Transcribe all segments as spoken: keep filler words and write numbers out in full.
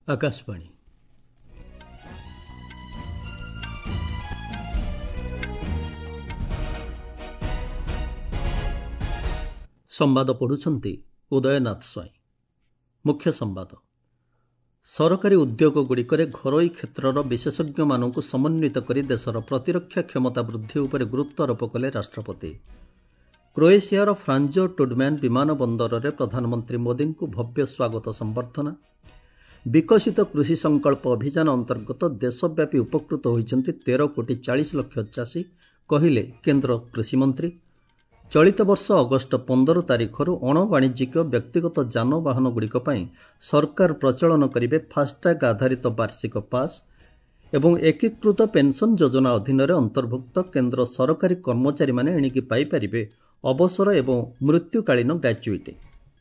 आकाशवाणी संवाद पढ़ुछंती उदयनाथ स्वाई। मुख्य संवाद सरकारी उद्योग गुड़िकरे घरोई क्षेत्रर विशेषज्ञ मानक समन्वित करी देशर प्रतिरक्षा क्षमता वृद्धि उपर गुरुत्व आरोप कले राष्ट्रपति। क्रोएशियार फ्रांजो टुडमैन विमान बंदर में प्रधानमंत्री मोदी को भव्य स्वागत संबर्धना। विकसित कृषि संकल्प अभियान अंतर्गत देशव्यापी उपकृत होइछन्ति तेरह कोटी चालीस लक्ष चाषी कहिले केन्द्र कृषि मंत्री। चलित वर्ष अगस्ट पंद्रह तारिखर अणवाणिज्यिक व्यक्तिगत जानवाहन गुड़िक सरकार प्रचलन करेंगे फास्टैग आधारित वार्षिक पास एवं एकीकृत पेंशन योजना अधीन अंतर्भुक्त केन्द्र सरकारी कर्मचारी माने एणिकी पाइपारे अवसर एवं मृत्युकालीन ग्राच्युटी।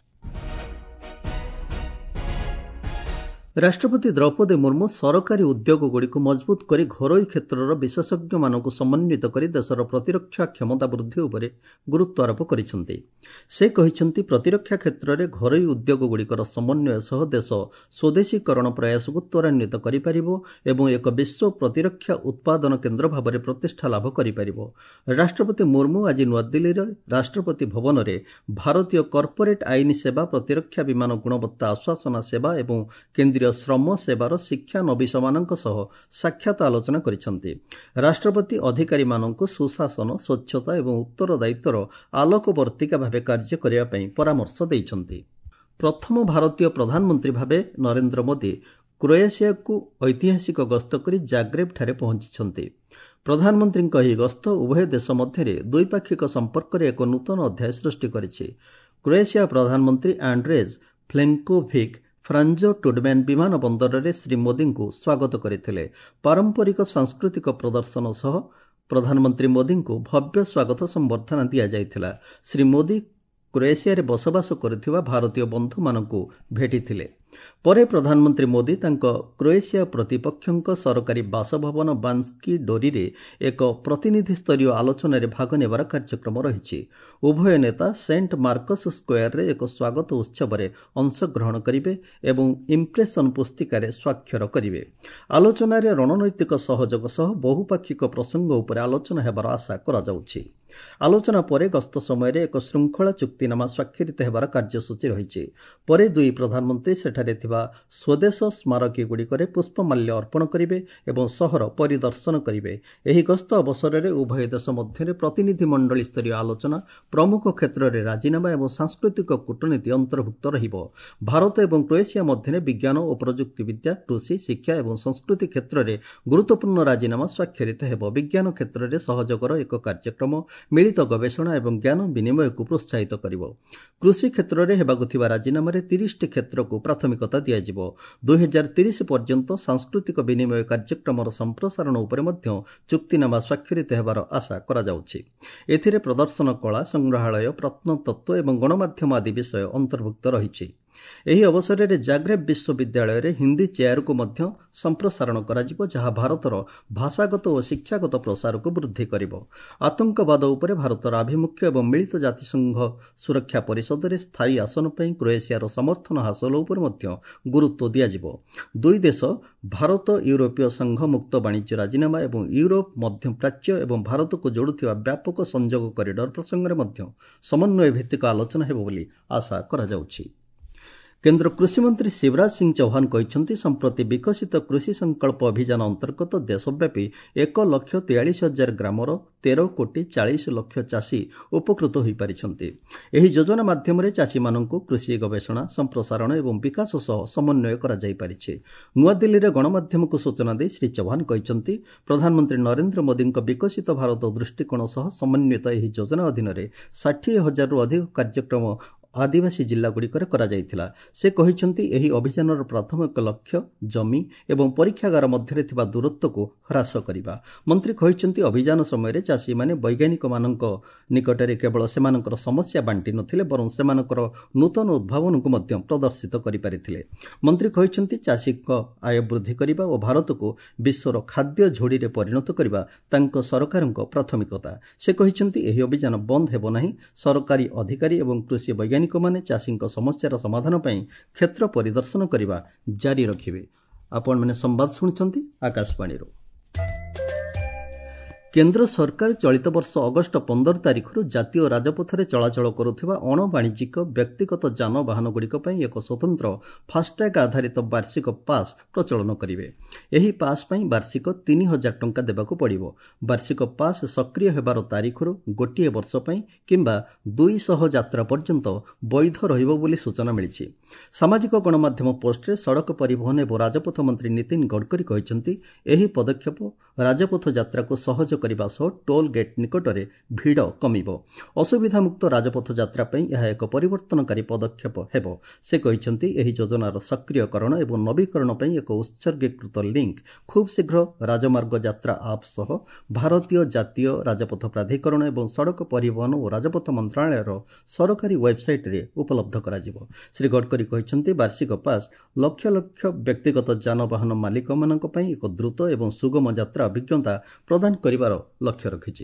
राष्ट्रपति द्रौपदी मुर्मू सरकारी उद्योग गुड़िक मजबूत करी घरोई क्षेत्रर विशेषज्ञ मानक समन्वित करी देशर प्रतिरक्षा क्षमता वृद्धि उपर गुरुत्व आरोप करिसेंति। से कहिसेंति प्रतिरक्षा क्षेत्र में घरोई उद्योग गुड़िकर समन्वय सह देश स्वदेशीकरण प्रयास को त्वरान्वित करिपारिबो एवं एक विश्व प्रतिरक्षा उत्पादन केन्द्र भाव में प्रतिष्ठा लाभ करिपारिबो। राष्ट्रपति मुर्मू आज नुआदिल्ली राष्ट्रपति भवन में भारतीय कॉर्पोरेट आईन सेवा प्रतिरक्षा विमान गुणवत्ता आश्वासना सेवा एवं केन्द्रीय श्रम सेवार शिक्षा नवीसमानक सह साक्षात आलोचना करिसेंति। राष्ट्रपति अधिकारी मानक सुशासन स्वच्छता एवं उत्तरदायित्वर आलोकवर्तिका भावे कार्य करिया पई परामर्श दैछन्ति। प्रथम भारतीय प्रधानमंत्री भावे नरेंद्र मोदी क्रोएशिया को ऐतिहासिक गस्त करी जाग्रेब ठारे पहुंचिछन्ति। प्रधानमंत्री एही गस्त उभय देश मध्य द्विपाक्षिक संपर्क में एक नूतन अध्याय सृष्टि करिछि। क्रोएशिया प्रधानमंत्री आंड्रेज प्लेनकोविक फ्रांजो टुडमैन विमान बंदर में श्री मोदी को स्वागत करते पारंपरिक सांस्कृतिक प्रदर्शन सह प्रधानमंत्री मोदी को भव्य स्वागत संबर्धना दि जाइथिला। श्री मोदी क्रोएशिया रे बसवास करथिबा भारतीय बंधु मानकु भेटिथिले। परे प्रधानमंत्री मोदी तांको क्रोएशिया प्रतिपक्षक सरकारी बासभवन बांस्की डोरी रे एक प्रतिनिधि स्तरीय आलोचना रे भाग नेबार कार्यक्रम रहिछि। उभय नेता सेंट मार्कस स्क्वायर रे एक स्वागत उत्सव रे अंशग्रहण करिवे एवं इम्प्रेशन पुस्तिका रे स्वाक्षर करिवे। आलोचना रे रणनैतिक सहयोग सह बहुपाक्षिक प्रसंग उपर आलोचना हेबार आशा करा जाउछि। आलोचना परे गस्त समय रे एक श्रृंखला चुक्तिनामा स्वाक्षरित हेबार कार्यसूची रहिछि। परे दुई प्रधानमंत्री सेठारे थिबा स्वदेश स्मारकी गुड़िकरे पुष्पमाल्य अर्पण करिवे एवं सहर परिदर्शन करिवे। एही गस्त अवसर में उभय देश मध्य प्रतिनिधि मंडली स्तरीय आलोचना प्रमुख क्षेत्र में राजीनामा एवं सांस्कृतिक कूटनीति अंतर्भुक्त रहिबो। भारत एवं क्रोएशिया मध्य विज्ञान और प्रजुक्ति विद्या कृषि शिक्षा एवं संस्कृति क्षेत्र में गुरुत्वपूर्ण राजीनामा स्वाक्षरित हेबो। विज्ञान क्षेत्र में सहयोगर एक कार्यक्रम मिलित गवेषणा एवं ज्ञान विनिमय को प्रोत्साहित करिवो। कृषि क्षेत्र में हेबाकु थिबा राजीनामा रे तीस टी क्षेत्र को प्राथमिकता दियाजिबो। दो हज़ार तीस पर्यंत सांस्कृतिक विनिमय कार्यक्रम संप्रसारण उपरे मध्य चुक्तिनामा स्वाक्षरित हेबार आशा करा जाउछि। एथिरे प्रदर्शन कला संग्रहालय प्रत्नतत्व एवं गणमाध्यम आदि विषय अंतर्भुक्त रहिछि। एही अवसर में जाग्रेब विश्वविद्यालय रे हिंदी चेयर को मध्य संप्रसारण कराजिबो, जहाँ भारतर भाषागत और शिक्षागत प्रसार को वृद्धि करिबो। आतंकवाद उपरे भारतर आभिमुख्य एवं मिलित जातिसंघ सुरक्षा परिषद रे स्थायी आसन पई क्रोएशियार समर्थन हासिल उपर मध्य गुरुत्व दियाजिबो। दुई देश भारत यूरोपीय संघ मुक्त वाणिज्य राजीनामा एवं यूरोप मध्य प्राच्य एवं भारत को जोड़ुथिबा व्यापक संयोग करिडर प्रसंग में मध्य समन्वय भित्तिक आलोचना हेबो बोली आशा करा जाउछि। केन्द्र कृषि मंत्री शिवराज सिंह चौहान कहते संप्रति विकसित कृषि संकल्प अभियान अंतर्गत देशव्यापी एक लक्ष तेयालीस हजार ग्रामर तेरह कोटी चालीस लक्ष चाषी उपकृत हो पारिछन्ति। एही योजना माध्यम चाषी मानक कृषि गवेषणा संप्रसारण एवं विकास सह समन्वय करा जाई पारिछे। नुआदिल्ली रे गणमाध्यम को सूचना दे श्री चौहान कहते प्रधानमंत्री नरेंद्र मोदी विकसित भारत दृष्टिकोण सह समन्वित एही योजना अधीन साठ हजार रु अधिक कार्यक्रम आदिवासी जिला गुड़िकर करा जायथिला। से कहिसंती एही अभियानर प्राथमिक लक्ष्य जमी एवं परीक्षागार मध्य थिबा दूरत्व को ह्रास करिबा। मंत्री कहिसंती अभियान समय चाषी माने वैज्ञानिक मानक निकटरे केवल सेमानकर समस्या बांटी नथिले बरं सेमानकर नूतन उद्भावन को मध्य प्रदर्शित करि पारिथिले। मंत्री कहिसंती चाषी आय वृद्धि करिबा और भारत को विश्वर खाद्य झोड़ी रे परिणत करिबा तांको सरकारक प्राथमिकता। से कहिसंती एही अभियान बंद हेबो नाही। सरकारी अधिकारी एवं कृषि वैज्ञानिक ବୈज्ञାନିକମାନେ ଚାଷୀଙ୍କ ସମସ୍ୟାର ସମାଧାନ ପାଇଁ କ୍ଷେତ୍ର ପରିଦର୍ଶନ କରିବା ଜାରି ରଖିବେ। ଆପଣମାନେ ସମ୍ବାଦ ଶୁଣୁଛନ୍ତି ଆକାଶବାଣୀରୁ। କେନ୍ଦ୍ର ସରକାର ଚଳିତ ବର୍ଷ ଅଗଷ୍ଟ ପନ୍ଦର ତାରିଖରୁ ଜାତୀୟ ରାଜପଥରେ ଚଳାଚଳ କରୁଥିବା ଅଣବାଣିଜ୍ୟିକ ବ୍ୟକ୍ତିଗତ ଯାନବାହନଗୁଡ଼ିକ ପାଇଁ ଏକ ସ୍ୱତନ୍ତ୍ର ଫାସ୍ଟ୍ୟାଗ୍ ଆଧାରିତ ବାର୍ଷିକ ପାସ୍ ପ୍ରଚଳନ କରିବେ। ଏହି ପାସ୍ ପାଇଁ ବାର୍ଷିକ ତିନି ହଜାର ଟଙ୍କା ଦେବାକୁ ପଡ଼ିବ। ବାର୍ଷିକ ପାସ୍ ସକ୍ରିୟ ହେବାର ତାରିଖରୁ ଗୋଟିଏ ବର୍ଷ ପାଇଁ କିମ୍ବା ଦୁଇଶହ ଯାତ୍ରା ପର୍ଯ୍ୟନ୍ତ ବୈଧ ରହିବ ବୋଲି ସୂଚନା ମିଳିଛି। ସାମାଜିକ ଗଣମାଧ୍ୟମ ପୋଷ୍ଟରେ ସଡ଼କ ପରିବହନ ଏବଂ ରାଜପଥ ମନ୍ତ୍ରୀ ନୀତିନ ଗଡ଼କରୀ କହିଛନ୍ତି, ଏହି ପଦକ୍ଷେପ ରାଜପଥ ଯାତ୍ରାକୁ ସହଜ କରିବା ସହ ଟୋଲ୍ ଗେଟ୍ ନିକଟରେ ଭିଡ଼ କମିବ। ଅସୁବିଧାମୁକ୍ତ ରାଜପଥ ଯାତ୍ରା ପାଇଁ ଏହା ଏକ ପରିବର୍ତ୍ତନକାରୀ ପଦକ୍ଷେପ ହେବ। ସେ କହିଛନ୍ତି, ଏହି ଯୋଜନାର ସକ୍ରିୟକରଣ ଏବଂ ନବୀକରଣ ପାଇଁ ଏକ ଉତ୍ସର୍ଗୀକୃତ ଲିଙ୍କ୍ ଖୁବ୍ ଶୀଘ୍ର ରାଜମାର୍ଗ ଯାତ୍ରା ଆପ୍ ସହ ଭାରତୀୟ ଜାତୀୟ ରାଜପଥ ପ୍ରାଧିକରଣ ଏବଂ ସଡ଼କ ପରିବହନ ଓ ରାଜପଥ ମନ୍ତ୍ରଣାଳୟର ସରକାରୀ ୱେବ୍ସାଇଟ୍ରେ ଉପଲବ୍ଧ କରାଯିବ। ଶ୍ରୀ ଗଡ଼କରୀ କହିଛନ୍ତି, ବାର୍ଷିକ ପାସ୍ ଲକ୍ଷ ଲକ୍ଷ ବ୍ୟକ୍ତିଗତ ଯାନବାହନ ମାଲିକମାନଙ୍କ ପାଇଁ ଏକ ଦ୍ରୁତ ଏବଂ ସୁଗମ ଯାତ୍ରା ଅଭିଜ୍ଞତା ପ୍ରଦାନ କରିବାର ଲକ୍ଷ୍ୟ ରଖିଛି।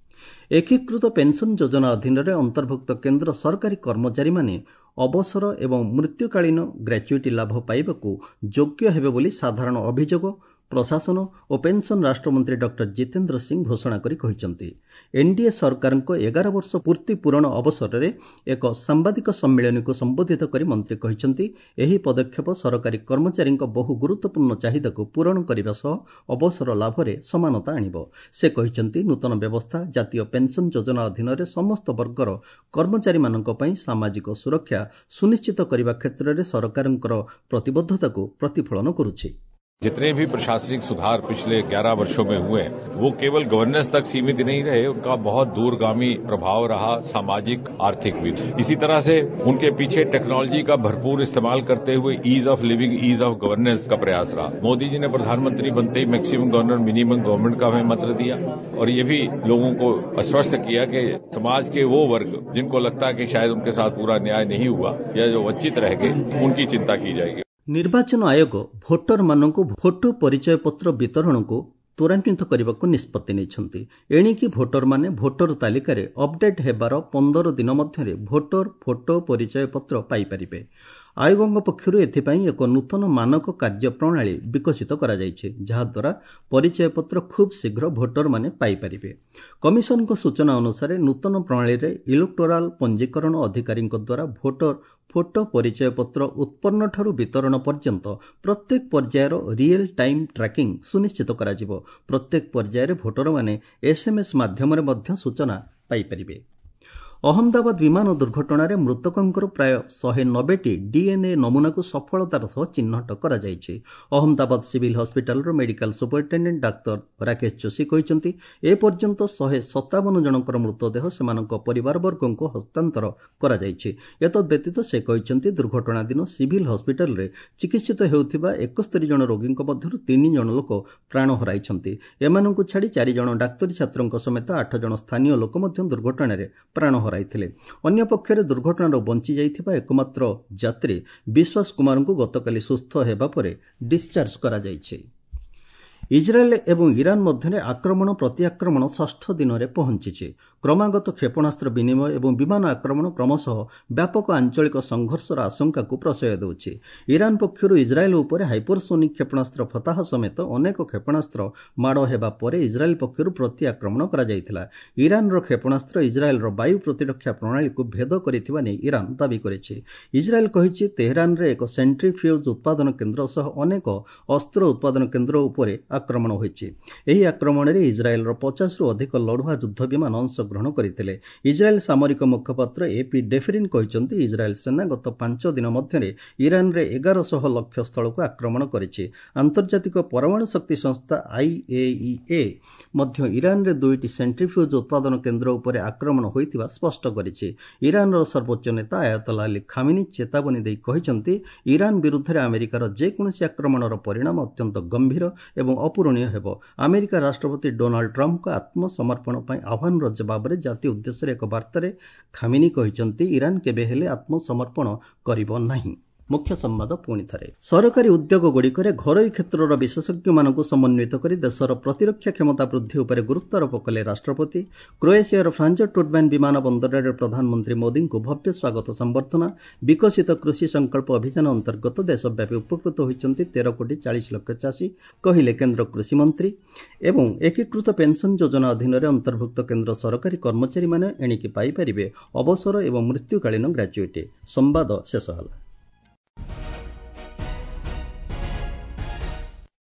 ଏକୀକୃତ ପେନ୍ସନ୍ ଯୋଜନା ଅଧୀନରେ ଅନ୍ତର୍ଭୁକ୍ତ କେନ୍ଦ୍ର ସରକାରୀ କର୍ମଚାରୀମାନେ ଅବସର ଏବଂ ମୃତ୍ୟୁକାଳୀନ ଗ୍ରାଚ୍ୟୁଇଟି ଲାଭ ପାଇବାକୁ ଯୋଗ୍ୟ ହେବେ ବୋଲି ସାଧାରଣ ଅଭିଯୋଗ ପ୍ରଶାସନ ଓ ପେନ୍ସନ୍ ରାଷ୍ଟ୍ରମନ୍ତ୍ରୀ ଡକ୍ଟର ଜିତେନ୍ଦ୍ର ସିଂ ଘୋଷଣା କରି କହିଛନ୍ତି। ଏନ୍ଡିଏ ସରକାରଙ୍କ ଏଗାର ବର୍ଷ ପୂର୍ତ୍ତି ପୂରଣ ଅବସରରେ ଏକ ସାମ୍ବାଦିକ ସମ୍ମିଳନୀକୁ ସମ୍ବୋଧିତ କରି ମନ୍ତ୍ରୀ କହିଛନ୍ତି, ଏହି ପଦକ୍ଷେପ ସରକାରୀ କର୍ମଚାରୀଙ୍କ ବହୁ ଗୁରୁତ୍ୱପୂର୍ଣ୍ଣ ଚାହିଦାକୁ ପୂରଣ କରିବା ସହ ଅବସର ଲାଭରେ ସମାନତା ଆଣିବ। ସେ କହିଛନ୍ତି, ନୂତନ ବ୍ୟବସ୍ଥା ଜାତୀୟ ପେନ୍ସନ୍ ଯୋଜନା ଅଧୀନରେ ସମସ୍ତ ବର୍ଗର କର୍ମଚାରୀମାନଙ୍କ ପାଇଁ ସାମାଜିକ ସୁରକ୍ଷା ସୁନିଶ୍ଚିତ କରିବା କ୍ଷେତ୍ରରେ ସରକାରଙ୍କର ପ୍ରତିବଦ୍ଧତାକୁ ପ୍ରତିଫଳନ କରୁଛି। जितने भी प्रशासनिक सुधार पिछले ग्यारह वर्षों में हुए वो केवल गवर्नेंस तक सीमित नहीं रहे, उनका बहुत दूरगामी प्रभाव रहा, सामाजिक आर्थिक भी। इसी तरह से उनके पीछे टेक्नोलॉजी का भरपूर इस्तेमाल करते हुए ease of living, ease of governance का प्रयास रहा। मोदी जी ने प्रधानमंत्री बनते ही मैक्सिमम गवर्नमेंट मिनिमम गवर्नमेंट का हमें मंत्र दिया और ये भी लोगों को आश्वस्त किया कि समाज के वो वर्ग जिनको लगता है कि शायद उनके साथ पूरा न्याय नहीं हुआ या जो वंचित रह गए, उनकी चिंता की जाएगी। ନିର୍ବାଚନ ଆୟୋଗ ଭୋଟରମାନଙ୍କୁ ଫଟୋ ପରିଚୟ ପତ୍ର ବିତରଣକୁ ତ୍ୱରାନ୍ୱିତ କରିବାକୁ ନିଷ୍ପତ୍ତି ନେଇଛନ୍ତି। ଏଣିକି ଭୋଟରମାନେ ଭୋଟର ତାଲିକାରେ ଅପଡେଟ୍ ହେବାର ପନ୍ଦର ଦିନ ମଧ୍ୟରେ ଭୋଟର ଫଟୋ ପରିଚୟ ପତ୍ର ପାଇପାରିବେ। ଆୟୋଗଙ୍କ ପକ୍ଷରୁ ଏଥିପାଇଁ ଏକ ନୂତନ ମାନକ କାର୍ଯ୍ୟପ୍ରଣାଳୀ ବିକଶିତ କରାଯାଇଛି, ଯାହାଦ୍ୱାରା ପରିଚୟପତ୍ର ଖୁବ୍ ଶୀଘ୍ର ଭୋଟରମାନେ ପାଇପାରିବେ। କମିଶନଙ୍କ ସୂଚନା ଅନୁସାରେ ନୂତନ ପ୍ରଣାଳୀରେ ଇଲେକ୍ଟୋରାଲ ପଞ୍ଜୀକରଣ ଅଧିକାରୀଙ୍କ ଦ୍ୱାରା ଭୋଟର ଫଟୋ ପରିଚୟପତ୍ର ଉତ୍ପନ୍ନଠାରୁ ବିତରଣ ପର୍ଯ୍ୟନ୍ତ ପ୍ରତ୍ୟେକ ପର୍ଯ୍ୟାୟର ରିଏଲ୍ ଟାଇମ୍ ଟ୍ରାକିଂ ସୁନିଶ୍ଚିତ କରାଯିବ। ପ୍ରତ୍ୟେକ ପର୍ଯ୍ୟାୟରେ ଭୋଟରମାନେ ଏସ୍ଏମ୍ଏସ୍ ମାଧ୍ୟମରେ ମଧ୍ୟ ସୂଚନା ପାଇପାରିବେ। ଅହମ୍ମଦାବାଦ ବିମାନ ଦୁର୍ଘଟଣାରେ ମୃତକଙ୍କର ପ୍ରାୟ ଶହେ ନବେଟି ଡିଏନ୍ଏ ନମୁନାକୁ ସଫଳତାର ସହ ଚିହ୍ନଟ କରାଯାଇଛି। ଅହମ୍ମଦାବାଦ ସିଭିଲ୍ ହସ୍ପିଟାଲର ମେଡିକାଲ ସୁପରିଟେଣ୍ଡେଣ୍ଟ ଡାକ୍ତର ରାକେଶ ଯୋଶୀ କହିଛନ୍ତି, ଏପର୍ଯ୍ୟନ୍ତ ଶହେ ସତାବନ ଜଣଙ୍କର ମୃତଦେହ ସେମାନଙ୍କ ପରିବାରବର୍ଗଙ୍କୁ ହସ୍ତାନ୍ତର କରାଯାଇଛି। ଏତଦ୍ବ୍ୟତୀତ ସେ କହିଛନ୍ତି, ଦୁର୍ଘଟଣା ଦିନ ସିଭିଲ୍ ହସ୍ପିଟାଲରେ ଚିକିତ୍ସିତ ହେଉଥିବା ଏକସ୍ତରୀ ଜଣ ରୋଗୀଙ୍କ ମଧ୍ୟରୁ ତିନି ଜଣ ଲୋକ ପ୍ରାଣ ହରାଇଛନ୍ତି। ଏମାନଙ୍କୁ ଛାଡ଼ି ଚାରି ଜଣ ଡାକ୍ତରୀ ଛାତ୍ରଙ୍କ ସମେତ ଆଠ ଜଣ ସ୍ଥାନୀୟ ଲୋକ ମଧ୍ୟ ଦୁର୍ଘଟଣାରେ ପ୍ରାଣ ହରାଇଥିଲେ। ଅନ୍ୟପକ୍ଷରେ ଦୁର୍ଘଟଣାରୁ ବଞ୍ଚି ଯାଇଥିବା ଏକମାତ୍ର ଯାତ୍ରୀ ବିଶ୍ୱାସ କୁମାରଙ୍କୁ ଗତକାଲି ସୁସ୍ଥ ହେବା ପରେ ଡିସ୍ଚାର୍ଜ କରାଯାଇଛି। ଇସ୍ରାଏଲ ଏବଂ ଇରାନ ମଧ୍ୟରେ ଆକ୍ରମଣ ପ୍ରତିଆକ୍ରମଣ ଷଷ୍ଠ ଦିନରେ ପହଞ୍ଚିଛି। କ୍ରମାଗତ କ୍ଷେପଣାସ୍ତ୍ର ବିନିମୟ ଏବଂ ବିମାନ ଆକ୍ରମଣ କ୍ରମଶଃ ବ୍ୟାପକ ଆଞ୍ଚଳିକ ସଂଘର୍ଷର ଆଶଙ୍କାକୁ ପ୍ରଶୟ ଦେଉଛି। ଇରାନ ପକ୍ଷରୁ ଇସ୍ରାଏଲ ଉପରେ ହାଇପରସୋନିକ୍ କ୍ଷେପଣାସ୍ତ୍ର ଫତାହ ସମେତ ଅନେକ କ୍ଷେପଣାସ୍ତ୍ର ମାଡ଼ ହେବା ପରେ ଇସ୍ରାଏଲ ପକ୍ଷରୁ ପ୍ରତି ଆକ୍ରମଣ କରାଯାଇଥିଲା। ଇରାନର କ୍ଷେପଣାସ୍ତ୍ର ଇସ୍ରାଏଲର ବାୟୁ ପ୍ରତିରକ୍ଷା ପ୍ରଣାଳୀକୁ ଭେଦ କରିଥିବା ନେଇ ଇରାନ ଦାବି କରିଛି। ଇସ୍ରାଏଲ କହିଛି, ତେହେରାନରେ ଏକ ସେଣ୍ଟ୍ରିଫ୍ୟୁଜ୍ ଉତ୍ପାଦନ କେନ୍ଦ୍ର ସହ ଅନେକ ଅସ୍ତ୍ର ଉତ୍ପାଦନ କେନ୍ଦ୍ର ଉପରେ ଆକ୍ରମଣ ହୋଇଛି। ଏହି ଆକ୍ରମଣରେ ଇସ୍ରାଏଲର ପଚାଶରୁ ଅଧିକ ଲଢୁଆ ଯୁଦ୍ଧ ବିମାନ ଅଂଶଗ୍ରହଣ କରିଥିଲେ। ଇସ୍ରାଏଲ ସାମରିକ ମୁଖପାତ୍ର ଏପି ଡେଫରିନ୍ କହିଛନ୍ତି, ଇସ୍ରାଏଲ ସେନା ଗତ ପାଞ୍ଚ ଦିନ ମଧ୍ୟରେ ଇରାନରେ ଏଗାରଶହ ଲକ୍ଷ୍ୟ ସ୍ଥଳକୁ ଆକ୍ରମଣ କରିଛି। ଆନ୍ତର୍ଜାତିକ ପରମାଣୁ ଶକ୍ତି ସଂସ୍ଥା ଆଇଏଇଏ ମଧ୍ୟ ଇରାନରେ ଦୁଇଟି ସେଣ୍ଟ୍ରିଫ୍ୟୁଜ୍ ଉତ୍ପାଦନ କେନ୍ଦ୍ର ଉପରେ ଆକ୍ରମଣ ହୋଇଥିବା ସ୍ପଷ୍ଟ କରିଛି। ଇରାନର ସର୍ବୋଚ୍ଚ ନେତା ଆୟତୋଲା ଅଲି ଖାମିନି ଚେତାବନୀ ଦେଇ କହିଛନ୍ତି, ଇରାନ ବିରୁଦ୍ଧରେ ଆମେରିକାର ଯେକୌଣସି ଆକ୍ରମଣର ପରିଣାମ ଅତ୍ୟନ୍ତ ଗମ୍ଭୀର ଏବଂ ଅପୂରଣୀୟ ହେବ। ଆମେରିକା ରାଷ୍ଟ୍ରପତି ଡୋନାଲ୍ଡ ଟ୍ରମ୍ପଙ୍କ ଆତ୍ମସମର୍ପଣ ପାଇଁ ଆହ୍ୱାନର ଜବାବରେ ଜାତି ଉଦ୍ଦେଶ୍ୟରେ ଏକ ବାର୍ତ୍ତାରେ ଖାମିନି କହିଛନ୍ତି, ଇରାନ କେବେ ହେଲେ ଆତ୍ମସମର୍ପଣ କରିବ ନାହିଁ। मुख्य संवाद पुणी थे सरकारी उद्योगଗୁଡ଼ିକରେ ଘରୋଇ କ୍ଷେତ୍ରର ବିଶେଷଜ୍ଞମାନଙ୍କୁ ସମନ୍ୱିତ କରି ଦେଶର ପ୍ରତିରକ୍ଷା କ୍ଷମତା ବୃଦ୍ଧି ଉପରେ ଗୁରୁତ୍ୱାରୋପ କଲେ ରାଷ୍ଟ୍ରପତି। କ୍ରୋଏସିଆର ଫ୍ରାଞ୍ଜର ଟୁଡ୍ମ୍ୟାନ୍ ବିମାନ ବନ୍ଦରରେ ପ୍ରଧାନମନ୍ତ୍ରୀ ମୋଦିଙ୍କୁ ଭବ୍ୟ ସ୍ୱାଗତ ସମ୍ବର୍ଦ୍ଧନା। ବିକଶିତ କୃଷି ସଂକଳ୍ପ ଅଭିଯାନ ଅନ୍ତର୍ଗତ ଦେଶବ୍ୟାପୀ ଉପକୃତ ହୋଇଛନ୍ତି ତେର କୋଟି ଚାଳିଶ ଲକ୍ଷ ଚାଷୀ କହିଲେ କେନ୍ଦ୍ର କୃଷିମନ୍ତ୍ରୀ। ଏବଂ ଏକୀକୃତ ପେନ୍ସନ୍ ଯୋଜନା ଅଧୀନରେ ଅନ୍ତର୍ଭୁକ୍ତ କେନ୍ଦ୍ର ସରକାରୀ କର୍ମଚାରୀମାନେ ଏଣିକି ପାଇପାରିବେ ଅବସର ଏବଂ ମୃତ୍ୟୁକାଳୀନ ଗ୍ରାଚ୍ୟୁଇଟି। ସମ୍ବାଦ ଶେଷ ହେଲା।